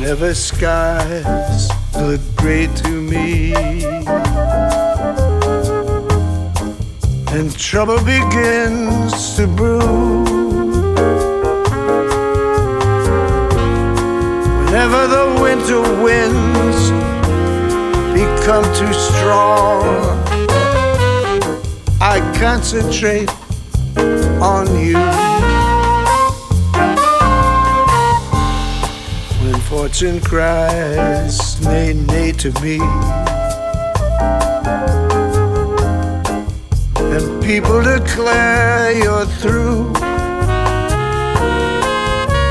Whenever skies look gray to me and trouble begins to brew, whenever the winter winds become too strong, I concentrate on you. When fortune cries nay, nay to me, and people declare you're through,